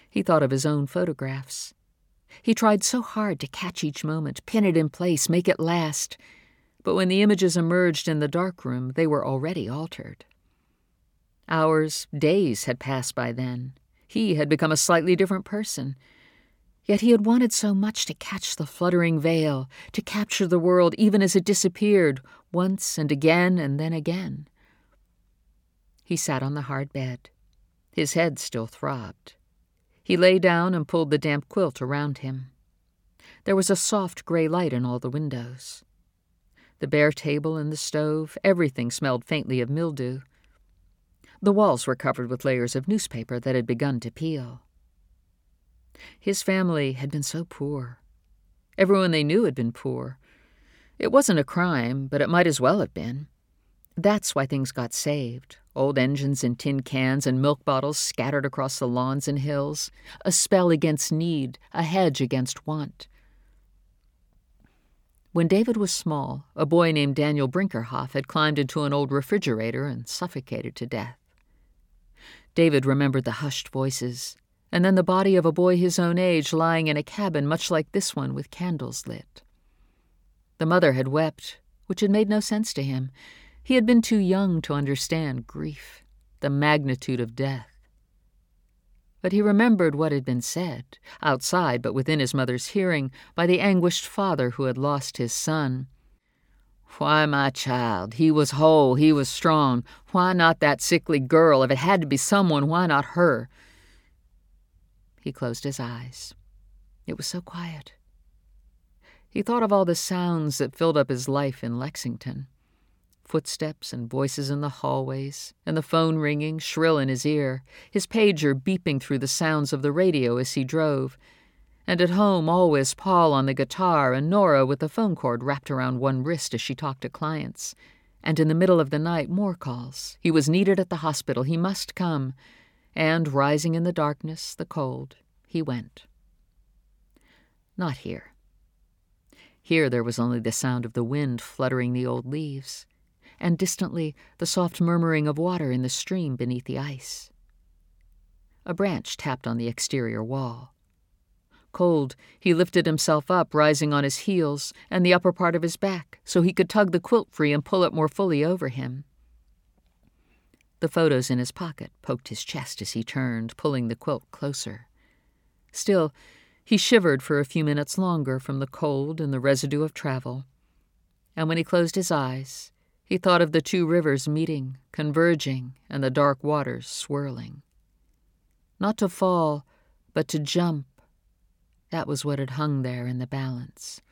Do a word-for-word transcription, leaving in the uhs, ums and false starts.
He thought of his own photographs. He tried so hard to catch each moment, pin it in place, make it last. But when the images emerged in the darkroom, they were already altered. Hours, days had passed by then. He had become a slightly different person. Yet he had wanted so much to catch the fluttering veil, to capture the world even as it disappeared, once and again and then again. He sat on the hard bed. His head still throbbed. He lay down and pulled the damp quilt around him. There was a soft gray light in all the windows. The bare table and the stove, everything smelled faintly of mildew. The walls were covered with layers of newspaper that had begun to peel. His family had been so poor. Everyone they knew had been poor. It wasn't a crime, but it might as well have been. That's why things got saved. Old engines and tin cans and milk bottles scattered across the lawns and hills. A spell against need, a hedge against want. When David was small, a boy named Daniel Brinkerhoff had climbed into an old refrigerator and suffocated to death. David remembered the hushed voices, and then the body of a boy his own age lying in a cabin much like this one with candles lit. The mother had wept, which had made no sense to him. He had been too young to understand grief, the magnitude of death. But he remembered what had been said, outside but within his mother's hearing, by the anguished father who had lost his son. "Why, my child? He was whole, he was strong. Why not that sickly girl? If it had to be someone, why not her?" He closed his eyes. It was so quiet. He thought of all the sounds that filled up his life in Lexington. Footsteps and voices in the hallways, and the phone ringing, shrill in his ear, his pager beeping through the sounds of the radio as he drove, and at home always Paul on the guitar and Nora with the phone cord wrapped around one wrist as she talked to clients. And in the middle of the night, more calls. He was needed at the hospital. He must come. And, rising in the darkness, the cold, he went. Not here. Here there was only the sound of the wind fluttering the old leaves, and distantly the soft murmuring of water in the stream beneath the ice. A branch tapped on the exterior wall. Cold, he lifted himself up, rising on his heels and the upper part of his back, so he could tug the quilt free and pull it more fully over him. The photos in his pocket poked his chest as he turned, pulling the quilt closer. Still, he shivered for a few minutes longer from the cold and the residue of travel. And when he closed his eyes, he thought of the two rivers meeting, converging, and the dark waters swirling. Not to fall, but to jump. That was what had hung there in the balance.